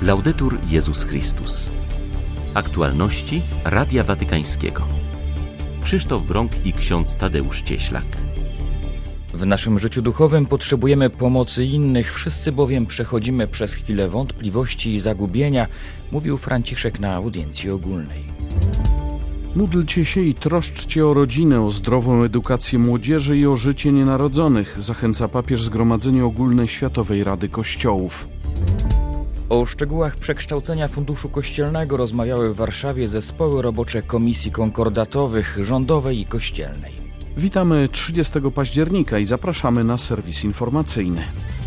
Laudetur Jezus Chrystus. Aktualności Radia Watykańskiego. Krzysztof Brąk i ksiądz Tadeusz Cieślak. W naszym życiu duchowym potrzebujemy pomocy innych, wszyscy bowiem przechodzimy przez chwilę wątpliwości i zagubienia, mówił Franciszek na audiencji ogólnej. Módlcie się i troszczcie o rodzinę, o zdrową edukację młodzieży i o życie nienarodzonych, zachęca papież Zgromadzenie Ogólne Światowej Rady Kościołów. O szczegółach przekształcenia Funduszu Kościelnego rozmawiały w Warszawie zespoły robocze komisji konkordatowych, rządowej i kościelnej. Witamy 30 października i zapraszamy na serwis informacyjny.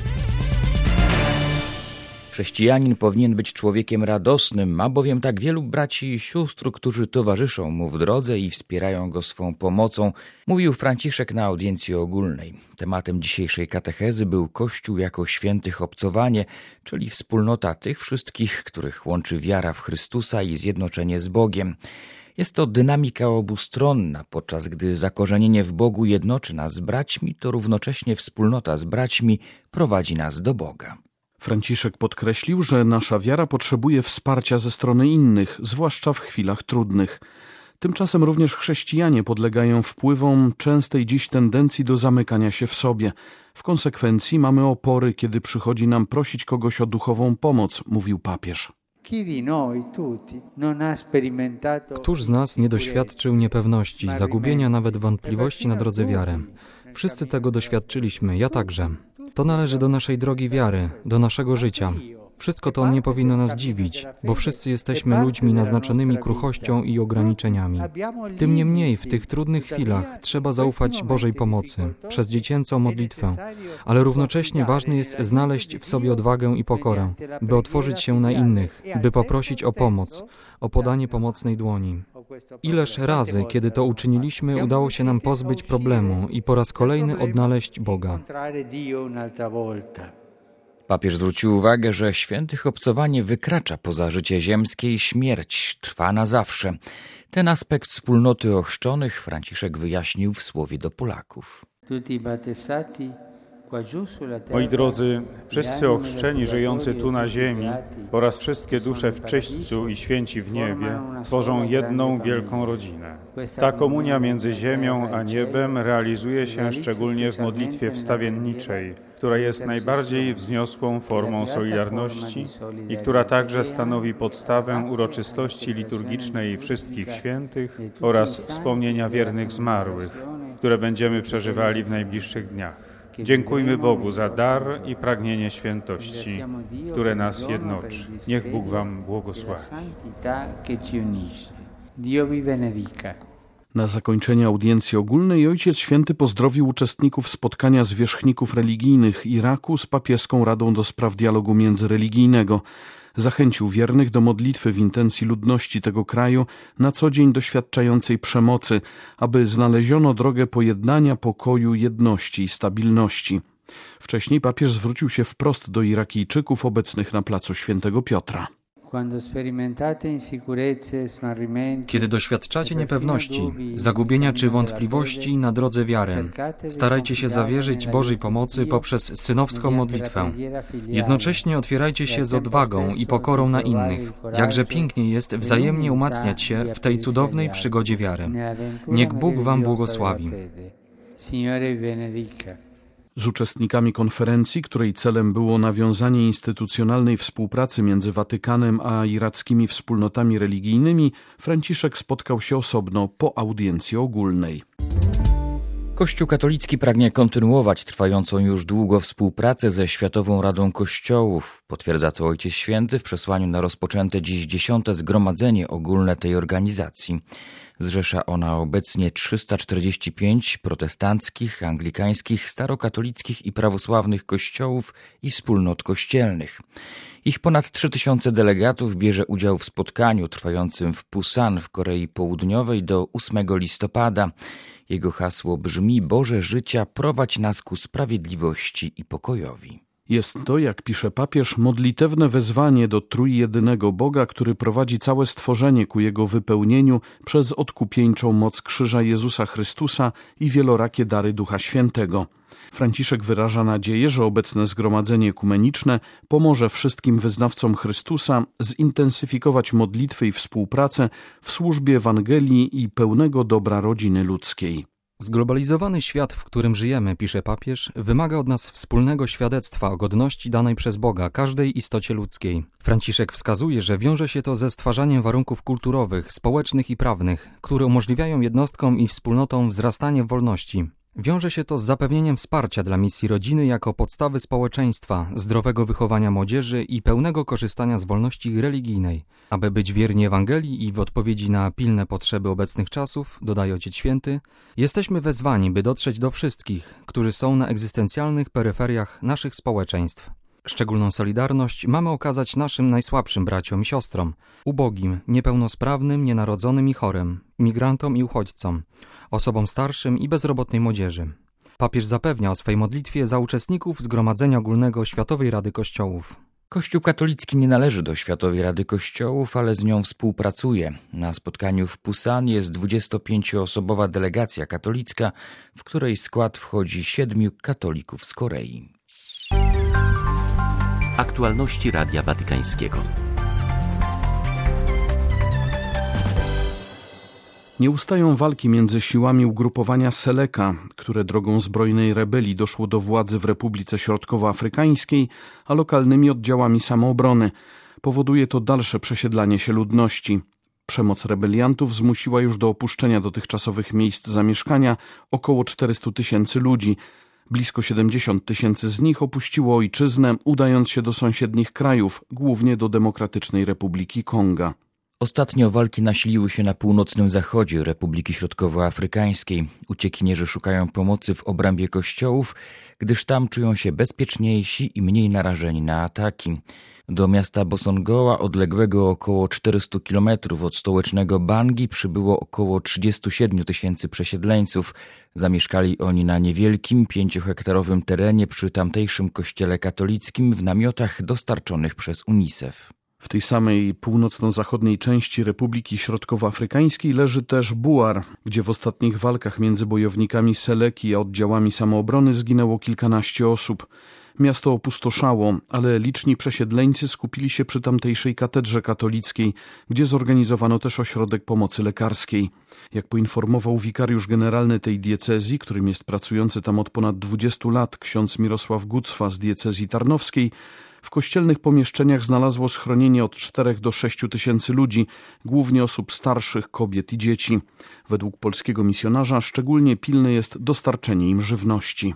Chrześcijanin powinien być człowiekiem radosnym, ma bowiem tak wielu braci i sióstr, którzy towarzyszą mu w drodze i wspierają go swą pomocą, mówił Franciszek na audiencji ogólnej. Tematem dzisiejszej katechezy był Kościół jako świętych obcowanie, czyli wspólnota tych wszystkich, których łączy wiara w Chrystusa i zjednoczenie z Bogiem. Jest to dynamika obustronna, podczas gdy zakorzenienie w Bogu jednoczy nas z braćmi, to równocześnie wspólnota z braćmi prowadzi nas do Boga. Franciszek podkreślił, że nasza wiara potrzebuje wsparcia ze strony innych, zwłaszcza w chwilach trudnych. Tymczasem również chrześcijanie podlegają wpływom częstej dziś tendencji do zamykania się w sobie. W konsekwencji mamy opory, kiedy przychodzi nam prosić kogoś o duchową pomoc, mówił papież. Któż z nas nie doświadczył niepewności, zagubienia, nawet wątpliwości na drodze wiary? Wszyscy tego doświadczyliśmy, ja także. To należy do naszej drogi wiary, do naszego życia. Wszystko to nie powinno nas dziwić, bo wszyscy jesteśmy ludźmi naznaczonymi kruchością i ograniczeniami. Tym niemniej w tych trudnych chwilach trzeba zaufać Bożej pomocy przez dziecięcą modlitwę, ale równocześnie ważne jest znaleźć w sobie odwagę i pokorę, by otworzyć się na innych, by poprosić o pomoc, o podanie pomocnej dłoni. Ileż razy, kiedy to uczyniliśmy, udało się nam pozbyć problemu i po raz kolejny odnaleźć Boga. Papież zwrócił uwagę, że świętych obcowanie wykracza poza życie ziemskie i śmierć trwa na zawsze. Ten aspekt wspólnoty ochrzczonych Franciszek wyjaśnił w słowie do Polaków. Moi drodzy, wszyscy ochrzczeni żyjący tu na ziemi oraz wszystkie dusze w czyśćcu i święci w niebie tworzą jedną wielką rodzinę. Ta komunia między ziemią a niebem realizuje się szczególnie w modlitwie wstawienniczej, która jest najbardziej wzniosłą formą solidarności i która także stanowi podstawę uroczystości liturgicznej wszystkich świętych oraz wspomnienia wiernych zmarłych, które będziemy przeżywali w najbliższych dniach. Dziękujmy Bogu za dar i pragnienie świętości, które nas jednoczy. Niech Bóg wam błogosławi. Na zakończenie audiencji ogólnej Ojciec Święty pozdrowił uczestników spotkania zwierzchników religijnych Iraku z Papieską Radą do Spraw Dialogu Międzyreligijnego. Zachęcił wiernych do modlitwy w intencji ludności tego kraju, na co dzień doświadczającej przemocy, aby znaleziono drogę pojednania, pokoju, jedności i stabilności. Wcześniej papież zwrócił się wprost do Irakijczyków obecnych na placu Świętego Piotra. Kiedy doświadczacie niepewności, zagubienia czy wątpliwości na drodze wiary, starajcie się zawierzyć Bożej pomocy poprzez synowską modlitwę. Jednocześnie otwierajcie się z odwagą i pokorą na innych. Jakże pięknie jest wzajemnie umacniać się w tej cudownej przygodzie wiary. Niech Bóg wam błogosławi. Z uczestnikami konferencji, której celem było nawiązanie instytucjonalnej współpracy między Watykanem a irackimi wspólnotami religijnymi, Franciszek spotkał się osobno po audiencji ogólnej. Kościół katolicki pragnie kontynuować trwającą już długo współpracę ze Światową Radą Kościołów. Potwierdza to Ojciec Święty w przesłaniu na rozpoczęte dziś 10. Zgromadzenie Ogólne tej organizacji. Zrzesza ona obecnie 345 protestanckich, anglikańskich, starokatolickich i prawosławnych kościołów i wspólnot kościelnych. Ich ponad 3000 delegatów bierze udział w spotkaniu trwającym w Pusan w Korei Południowej do 8 listopada. Jego hasło brzmi: Boże życia, prowadź nas ku sprawiedliwości i pokojowi. Jest to, jak pisze papież, modlitewne wezwanie do trójjedynego Boga, który prowadzi całe stworzenie ku jego wypełnieniu przez odkupieńczą moc krzyża Jezusa Chrystusa i wielorakie dary Ducha Świętego. Franciszek wyraża nadzieję, że obecne zgromadzenie ekumeniczne pomoże wszystkim wyznawcom Chrystusa zintensyfikować modlitwy i współpracę w służbie Ewangelii i pełnego dobra rodziny ludzkiej. Zglobalizowany świat, w którym żyjemy, pisze papież, wymaga od nas wspólnego świadectwa o godności danej przez Boga każdej istocie ludzkiej. Franciszek wskazuje, że wiąże się to ze stwarzaniem warunków kulturowych, społecznych i prawnych, które umożliwiają jednostkom i wspólnotom wzrastanie w wolności. Wiąże się to z zapewnieniem wsparcia dla misji rodziny jako podstawy społeczeństwa, zdrowego wychowania młodzieży i pełnego korzystania z wolności religijnej. Aby być wierni Ewangelii i w odpowiedzi na pilne potrzeby obecnych czasów, dodaje Ojciec Święty, jesteśmy wezwani, by dotrzeć do wszystkich, którzy są na egzystencjalnych peryferiach naszych społeczeństw. Szczególną solidarność mamy okazać naszym najsłabszym braciom i siostrom, ubogim, niepełnosprawnym, nienarodzonym i chorym, imigrantom i uchodźcom, osobom starszym i bezrobotnej młodzieży. Papież zapewnia o swej modlitwie za uczestników Zgromadzenia Ogólnego Światowej Rady Kościołów. Kościół katolicki nie należy do Światowej Rady Kościołów, ale z nią współpracuje. Na spotkaniu w Pusan jest 25-osobowa delegacja katolicka, w której skład wchodzi 7 katolików z Korei. Aktualności Radia Watykańskiego. Nie ustają walki między siłami ugrupowania Seleka, które drogą zbrojnej rebelii doszło do władzy w Republice Środkowoafrykańskiej, a lokalnymi oddziałami samoobrony. Powoduje to dalsze przesiedlanie się ludności. Przemoc rebeliantów zmusiła już do opuszczenia dotychczasowych miejsc zamieszkania około 400 000 ludzi. Blisko 70 000 z nich opuściło ojczyznę, udając się do sąsiednich krajów, głównie do Demokratycznej Republiki Konga. Ostatnio walki nasiliły się na północnym zachodzie Republiki Środkowoafrykańskiej. Uciekinierzy szukają pomocy w obrębie kościołów, gdyż tam czują się bezpieczniejsi i mniej narażeni na ataki. Do miasta Bosongoa, odległego około 400 km od stołecznego Bangi, przybyło około 37 000 przesiedleńców. Zamieszkali oni na niewielkim, 5-hektarowym terenie przy tamtejszym kościele katolickim w namiotach dostarczonych przez UNICEF. W tej samej północno-zachodniej części Republiki Środkowoafrykańskiej leży też Buar, gdzie w ostatnich walkach między bojownikami Seleki a oddziałami samoobrony zginęło kilkanaście osób. Miasto opustoszało, ale liczni przesiedleńcy skupili się przy tamtejszej katedrze katolickiej, gdzie zorganizowano też ośrodek pomocy lekarskiej. Jak poinformował wikariusz generalny tej diecezji, którym jest pracujący tam od ponad 20 lat ksiądz Mirosław Gucwa z diecezji tarnowskiej, w kościelnych pomieszczeniach znalazło schronienie od 4 do 6 tysięcy ludzi, głównie osób starszych, kobiet i dzieci. Według polskiego misjonarza szczególnie pilne jest dostarczenie im żywności.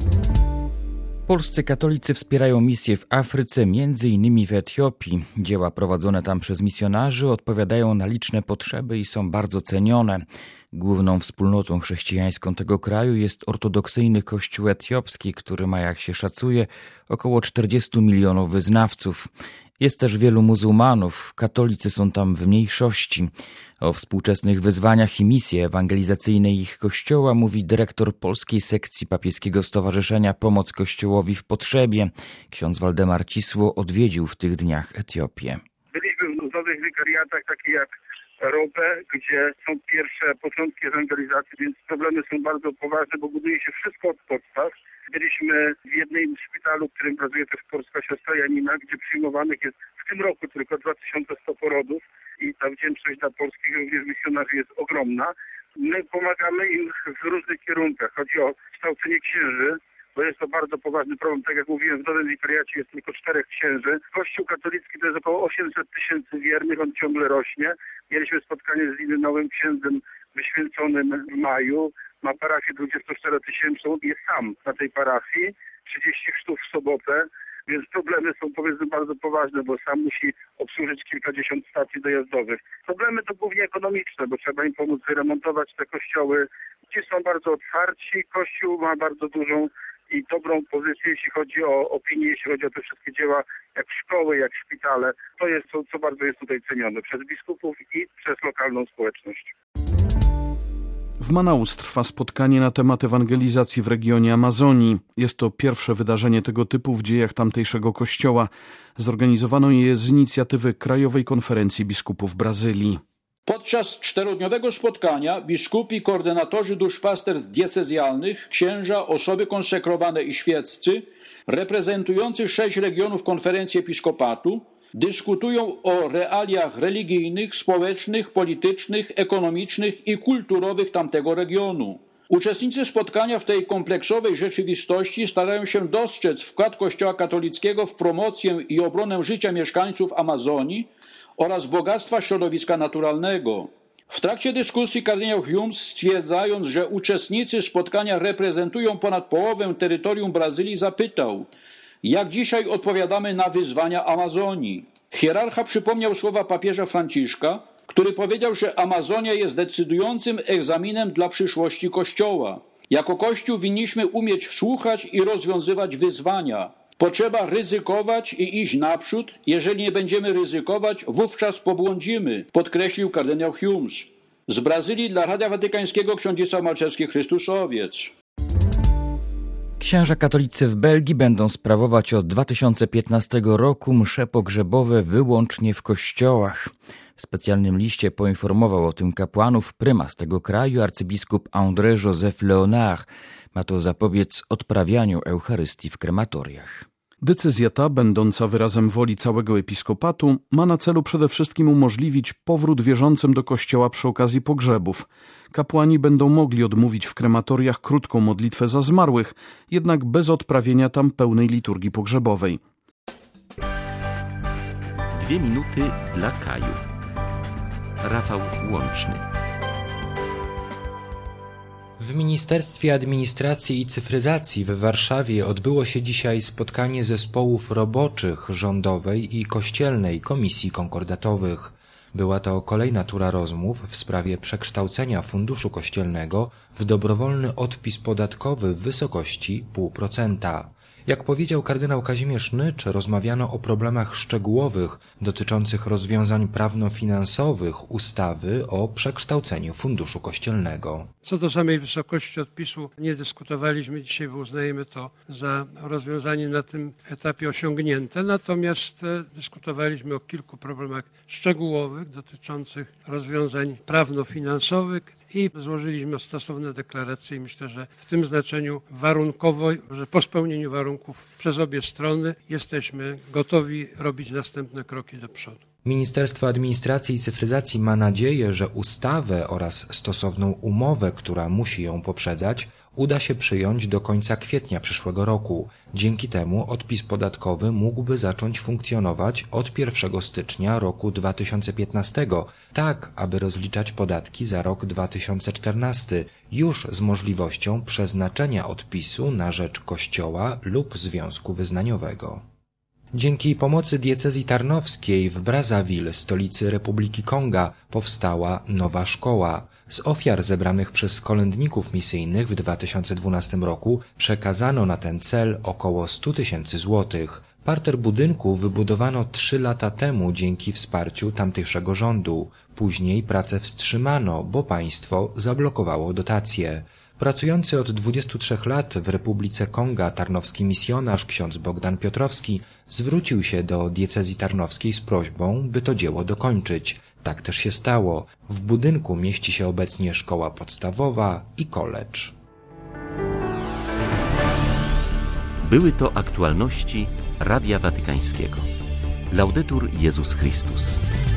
Polscy katolicy wspierają misje w Afryce, m.in. w Etiopii. Dzieła prowadzone tam przez misjonarzy odpowiadają na liczne potrzeby i są bardzo cenione. Główną wspólnotą chrześcijańską tego kraju jest ortodoksyjny kościół etiopski, który ma, jak się szacuje, około 40 milionów wyznawców. Jest też wielu muzułmanów, katolicy są tam w mniejszości. O współczesnych wyzwaniach i misji ewangelizacyjnej ich kościoła mówi dyrektor polskiej sekcji Papieskiego Stowarzyszenia Pomoc Kościołowi w Potrzebie. Ksiądz Waldemar Cisło odwiedził w tych dniach Etiopię. Byliśmy w nowych wikariatach, takich jak Robę, gdzie są pierwsze początki ewangelizacji, więc problemy są bardzo poważne, bo buduje się wszystko od podstaw. Byliśmy w jednym szpitalu, w którym pracuje też polska siostra Janina, gdzie przyjmowanych jest w tym roku tylko 2100 porodów i ta wdzięczność dla polskich również misjonarzy jest ogromna. My pomagamy im w różnych kierunkach. Chodzi o kształcenie księży, bo jest to bardzo poważny problem. Tak jak mówiłem, w nowym wikariacie jest tylko 4 księży. Kościół katolicki to jest około 800 000 wiernych, on ciągle rośnie. Mieliśmy spotkanie z innym nowym księdzem wyświęconym w maju. Ma parafię 24-tysięczną, jest sam na tej parafii, 30 chrztów w sobotę, więc problemy są, powiedzmy, bardzo poważne, bo sam musi obsłużyć kilkadziesiąt stacji dojazdowych. Problemy to głównie ekonomiczne, bo trzeba im pomóc wyremontować te kościoły. Ci są bardzo otwarci, Kościół ma bardzo dużą i dobrą pozycję, jeśli chodzi o opinię, jeśli chodzi o te wszystkie dzieła, jak szkoły, jak szpitale. To jest to, co bardzo jest tutaj cenione przez biskupów i przez lokalną społeczność. W Manaus trwa spotkanie na temat ewangelizacji w regionie Amazonii. Jest to pierwsze wydarzenie tego typu w dziejach tamtejszego kościoła. Zorganizowano je z inicjatywy Krajowej Konferencji Biskupów Brazylii. Podczas 4-dniowego spotkania biskupi, koordynatorzy duszpasterstw diecezjalnych, księża, osoby konsekrowane i świeccy, reprezentujący 6 regionów konferencji episkopatu, dyskutują o realiach religijnych, społecznych, politycznych, ekonomicznych i kulturowych tamtego regionu. Uczestnicy spotkania w tej kompleksowej rzeczywistości starają się dostrzec wkład Kościoła katolickiego w promocję i obronę życia mieszkańców Amazonii oraz bogactwa środowiska naturalnego. W trakcie dyskusji kardynał Humes, stwierdzając, że uczestnicy spotkania reprezentują ponad połowę terytorium Brazylii, zapytał: jak dzisiaj odpowiadamy na wyzwania Amazonii? Hierarcha przypomniał słowa papieża Franciszka, który powiedział, że Amazonia jest decydującym egzaminem dla przyszłości Kościoła. Jako Kościół winniśmy umieć słuchać i rozwiązywać wyzwania. Potrzeba ryzykować i iść naprzód. Jeżeli nie będziemy ryzykować, wówczas pobłądzimy, podkreślił kardynał Humes. Z Brazylii dla Radia Watykańskiego ksiądz Dzisław Malczewski, Chrystusowiec. Księża katolicy w Belgii będą sprawować od 2015 roku msze pogrzebowe wyłącznie w kościołach. W specjalnym liście poinformował o tym kapłanów prymas tego kraju, arcybiskup André-Joseph Léonard. Ma to zapobiec odprawianiu Eucharystii w krematoriach. Decyzja ta, będąca wyrazem woli całego episkopatu, ma na celu przede wszystkim umożliwić powrót wierzącym do kościoła przy okazji pogrzebów. Kapłani będą mogli odmówić w krematoriach krótką modlitwę za zmarłych, jednak bez odprawienia tam pełnej liturgii pogrzebowej. 2 minuty dla Kaju. Rafał Łączny. W Ministerstwie Administracji i Cyfryzacji w Warszawie odbyło się dzisiaj spotkanie zespołów roboczych rządowej i kościelnej Komisji Konkordatowych. Była to kolejna tura rozmów w sprawie przekształcenia Funduszu Kościelnego w dobrowolny odpis podatkowy w wysokości 0,5%. Jak powiedział kardynał Kazimierz Nycz, rozmawiano o problemach szczegółowych dotyczących rozwiązań prawno-finansowych ustawy o przekształceniu Funduszu Kościelnego. Co do samej wysokości odpisu nie dyskutowaliśmy dzisiaj, bo uznajemy to za rozwiązanie na tym etapie osiągnięte. Natomiast dyskutowaliśmy o kilku problemach szczegółowych dotyczących rozwiązań prawno-finansowych i złożyliśmy stosowne deklaracje i myślę, że w tym znaczeniu warunkowo, że po spełnieniu warunków przez obie strony jesteśmy gotowi robić następne kroki do przodu. Ministerstwo Administracji i Cyfryzacji ma nadzieję, że ustawę oraz stosowną umowę, która musi ją poprzedzać, uda się przyjąć do końca kwietnia przyszłego roku. Dzięki temu odpis podatkowy mógłby zacząć funkcjonować od 1 stycznia roku 2015, tak aby rozliczać podatki za rok 2014, już z możliwością przeznaczenia odpisu na rzecz Kościoła lub związku wyznaniowego. Dzięki pomocy diecezji tarnowskiej w Brazzaville, stolicy Republiki Konga, powstała nowa szkoła. Z ofiar zebranych przez kolędników misyjnych w 2012 roku przekazano na ten cel około 100 000 złotych. Parter budynku wybudowano 3 lata temu dzięki wsparciu tamtejszego rządu. Później pracę wstrzymano, bo państwo zablokowało dotacje. Pracujący od 23 lat w Republice Konga tarnowski misjonarz ksiądz Bogdan Piotrowski zwrócił się do diecezji tarnowskiej z prośbą, by to dzieło dokończyć. Tak też się stało. W budynku mieści się obecnie szkoła podstawowa i college. Były to aktualności Radia Watykańskiego. Laudetur Jezus Chrystus.